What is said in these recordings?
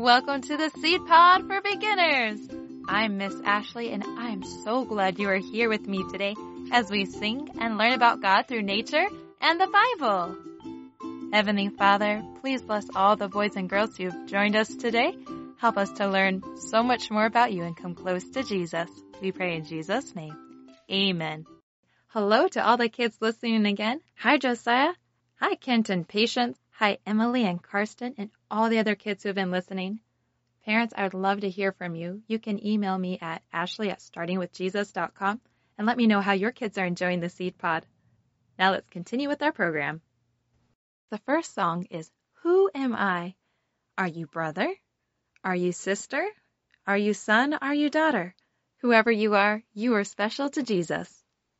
Welcome to the Seed Pod for Beginners. I'm Miss Ashley, and I'm so glad you are here with me today as we sing and learn about God through nature and the Bible. Heavenly Father, please bless all the boys and girls who have joined us today. Help us to learn so much more about you and come close to Jesus. We pray in Jesus' name. Amen. Hello to all the kids listening again. Hi, Josiah. Hi, Kent and Patience. Hi, Emily and Karsten and all the other kids who have been listening. Parents, I would love to hear from you. You can email me at ashley@startingwithjesus.com and let me know how your kids are enjoying the Seed Pod. Now let's continue with our program. The first song is, Who Am I? Are you brother? Are you sister? Are you son? Are you daughter? Whoever you are special to Jesus.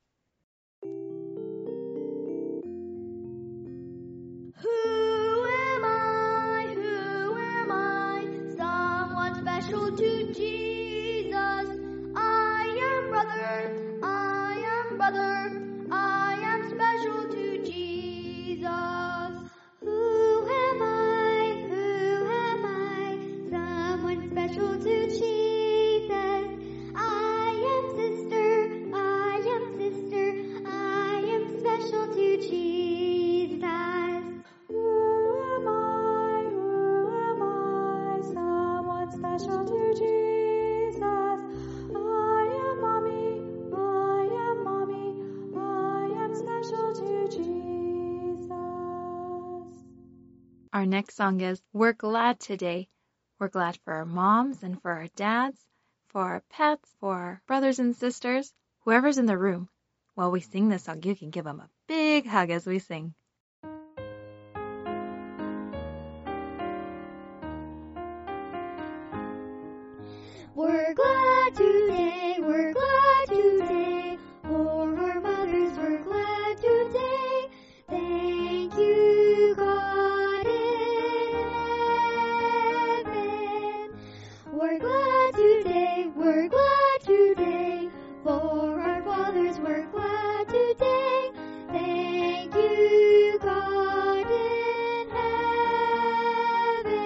Special to Jesus. I am brother, I am special to Jesus. Who am I? Someone special to Jesus. I am sister, I am special to Jesus. Who am I? Someone special to Jesus. I am mommy, I am special to Jesus. Our next song is, We're Glad Today. We're glad for our moms and for our dads, for our pets, for our brothers and sisters, whoever's in the room. While we sing this song, you can give them a big hug as we sing. We're glad today, for our mothers we're glad today. Thank you, God in heaven. We're glad today, for our fathers we're glad today. Thank you, God in heaven.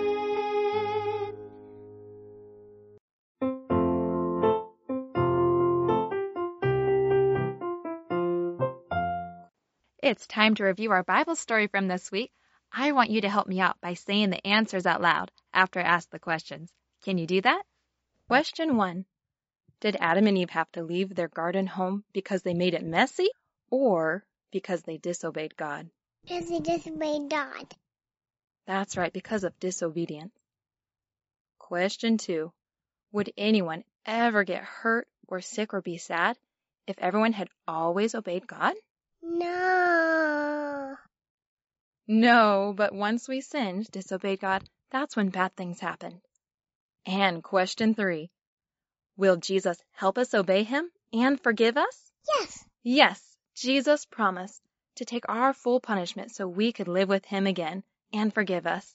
It's time to review our Bible story from this week. I want you to help me out by saying the answers out loud after I ask the questions. Can you do that? Question 1. Did Adam and Eve have to leave their garden home because they made it messy or because they disobeyed God? Because they disobeyed God. That's right, because of disobedience. Question 2. Would anyone ever get hurt or sick or be sad if everyone had always obeyed God? No. No, but once we sinned, disobeyed God, that's when bad things happen. And question 3. Will Jesus help us obey him and forgive us? Yes. Yes, Jesus promised to take our full punishment so we could live with him again and forgive us.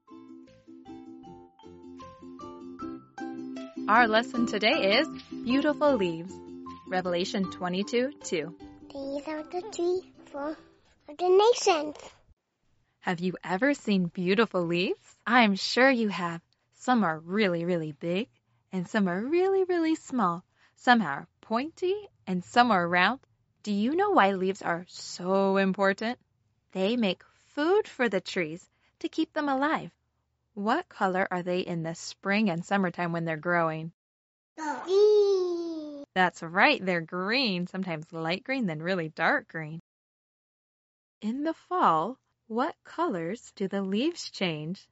Our lesson today is Beautiful Leaves, Revelation 22:2. These are the tree for the nations. Have you ever seen beautiful leaves? I'm sure you have. Some are really, really big, and some are really, really small. Some are pointy, and some are round. Do you know why leaves are so important? They make food for the trees to keep them alive. What color are they in the spring and summertime when they're growing? Green. That's right, they're green, sometimes light green, then really dark green. In the fall, what colors do the leaves change?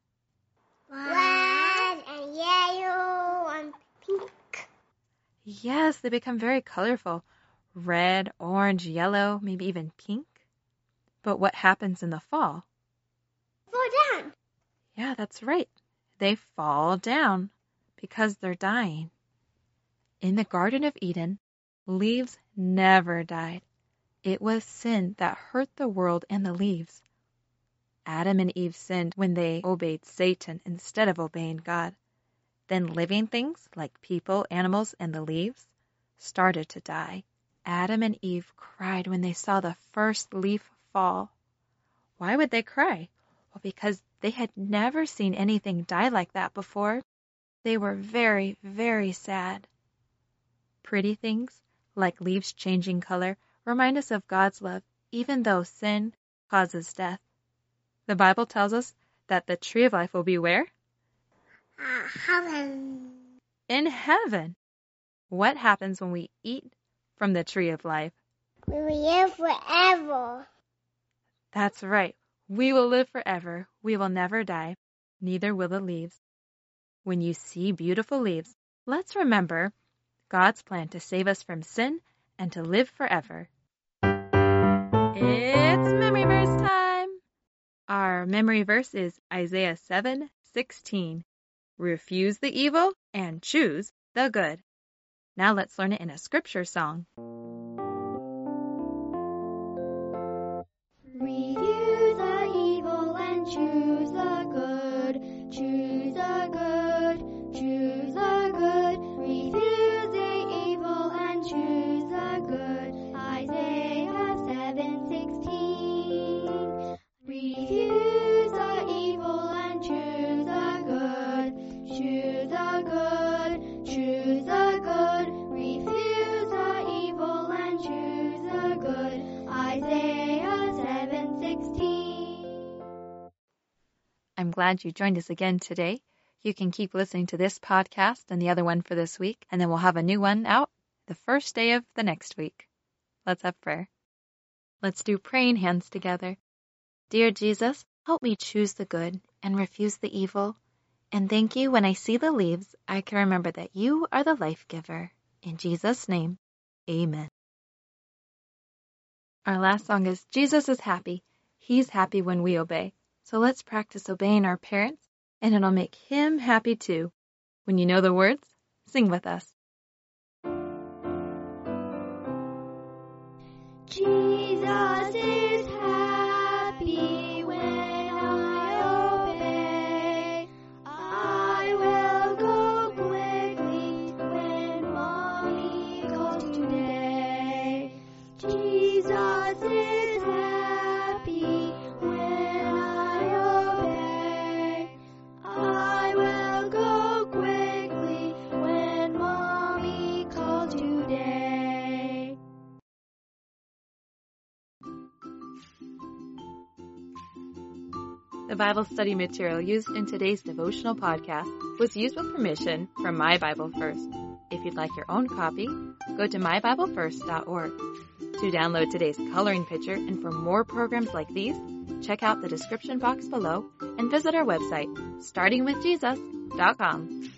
Red and yellow and pink. Yes, they become very colorful. Red, orange, yellow, maybe even pink. But what happens in the fall? Fall down. Yeah, that's right. They fall down because they're dying. In the Garden of Eden, leaves never died. It was sin that hurt the world and the leaves. Adam and Eve sinned when they obeyed Satan instead of obeying God. Then living things like people, animals, and the leaves started to die. Adam and Eve cried when they saw the first leaf fall. Why would they cry? Well, because they had never seen anything die like that before. they were very, very sad. Pretty things, like leaves changing color, remind us of God's love, even though sin causes death. The Bible tells us that the tree of life will be where? Heaven. In heaven. What happens when we eat from the tree of life? We will live forever. That's right. We will live forever. We will never die. Neither will the leaves. When you see beautiful leaves, let's remember God's plan to save us from sin and to live forever. It's memory verse time. Our memory verse is Isaiah 7:16. Refuse the evil and choose the good. Now let's learn it in a scripture song. Refuse the evil and choose the good. Choose the good. Choose the good. Refuse the evil and choose the good. Isaiah 7:16. Refuse the evil and choose the good. Choose the good. Choose the good. Refuse the evil and choose the good. Isaiah 7:16. I'm glad you joined us again today. You can keep listening to this podcast and the other one for this week, and then we'll have a new one out the first day of the next week. Let's have prayer. Let's do praying hands together. Dear Jesus, help me choose the good and refuse the evil. And thank you when I see the leaves, I can remember that you are the life giver. In Jesus' name, amen. Our last song is Jesus is happy. He's happy when we obey. So let's practice obeying our parents, and it'll make him happy too. When you know the words, sing with us. Jesus is happy when I obey. I will go quickly when Mommy calls today. Jesus is happy when I obey. I will go quickly when Mommy calls today. The Bible study material used in today's devotional podcast was used with permission from My Bible First. If you'd like your own copy, go to mybiblefirst.org. To download today's coloring picture and for more programs like these, check out the description box below and visit our website, startingwithjesus.com.